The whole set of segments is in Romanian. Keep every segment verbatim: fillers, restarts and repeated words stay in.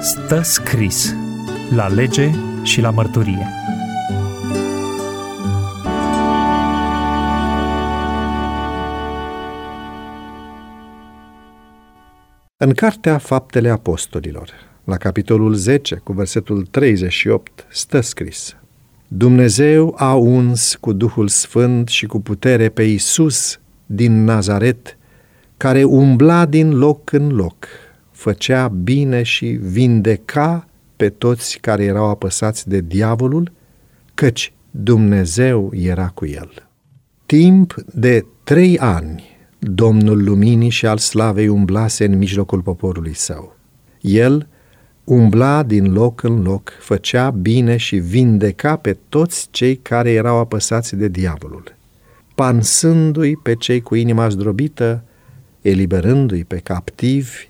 Stă scris la lege și la mărturie. În Cartea Faptele Apostolilor, la capitolul zece, cu versetul treizeci și opt, stă scris: Dumnezeu a uns cu Duhul Sfânt și cu putere pe Iisus din Nazaret, care umbla din loc în loc, făcea bine și vindeca pe toți care erau apăsați de diavolul, căci Dumnezeu era cu el. Timp de trei ani, Domnul Luminii și al Slavei umblase în mijlocul poporului său. El umbla din loc în loc, făcea bine și vindeca pe toți cei care erau apăsați de diavolul, pansându-i pe cei cu inima zdrobită, eliberându-i pe captivi,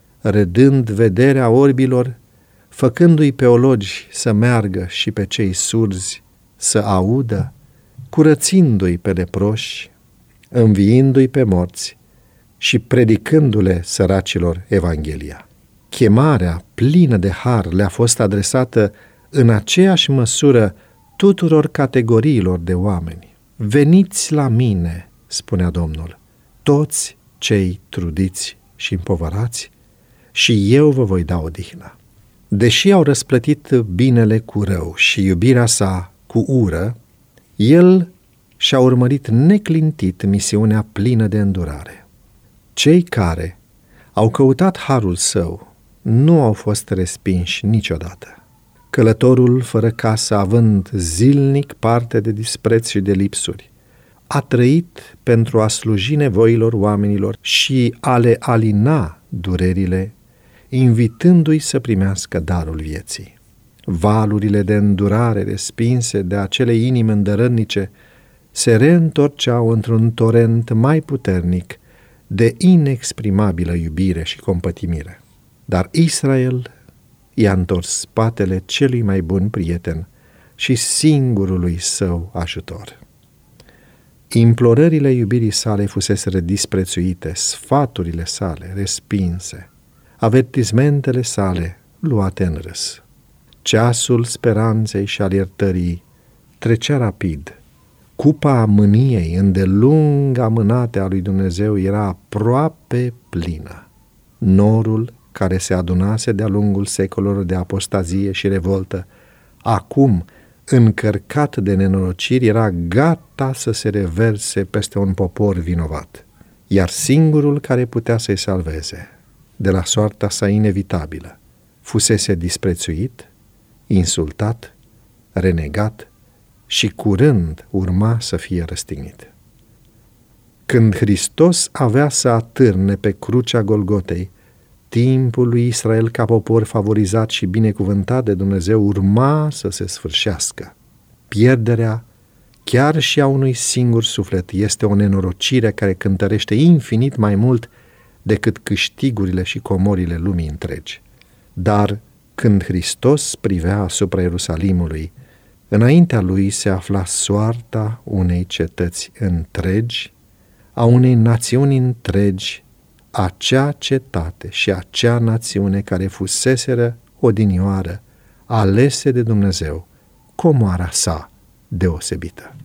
redând vederea orbilor, făcându-i pe ologi să meargă și pe cei surzi să audă, curățindu-i pe leproși, înviindu-i pe morți și predicându-le săracilor Evanghelia. Chemarea plină de har le-a fost adresată în aceeași măsură tuturor categoriilor de oameni. Veniți la mine, spunea Domnul, toți cei trudiți și împovărați, și eu vă voi da odihnă. Deși au răsplătit binele cu rău și iubirea sa cu ură, el și-a urmărit neclintit misiunea plină de îndurare. Cei care au căutat harul său nu au fost respinși niciodată. Călătorul fără casă, având zilnic parte de dispreț și de lipsuri, a trăit pentru a sluji nevoilor oamenilor și a le alina durerile, invitându-i să primească darul vieții. Valurile de îndurare respinse de acele inimi îndărătnice se reîntorceau într-un torent mai puternic de inexprimabilă iubire și compătimire. Dar Israel i-a întors spatele celui mai bun prieten și singurului său ajutor. Implorările iubirii sale fuseseră disprețuite, sfaturile sale respinse, avertismentele sale luate în râs. Ceasul speranței și al iertării trecea rapid. Cupa mâniei îndelung amânate a lui Dumnezeu era aproape plină. Norul care se adunase de-a lungul secolelor de apostazie și revoltă, acum încărcat de nenorociri, era gata să se reverse peste un popor vinovat. Iar singurul care putea să-i salveze de la soarta sa inevitabilă fusese disprețuit, insultat, renegat și curând urma să fie răstignit. Când Hristos avea să atârne pe crucea Golgotei, timpul lui Israel ca popor favorizat și binecuvântat de Dumnezeu urma să se sfârșească. Pierderea chiar și a unui singur suflet este o nenorocire care cântărește infinit mai mult decât câștigurile și comorile lumii întregi. Dar când Hristos privea asupra Ierusalimului, înaintea lui se afla soarta unei cetăți întregi, a unei națiuni întregi, acea cetate și acea națiune care fuseseră odinioară alese de Dumnezeu, comoara sa deosebită.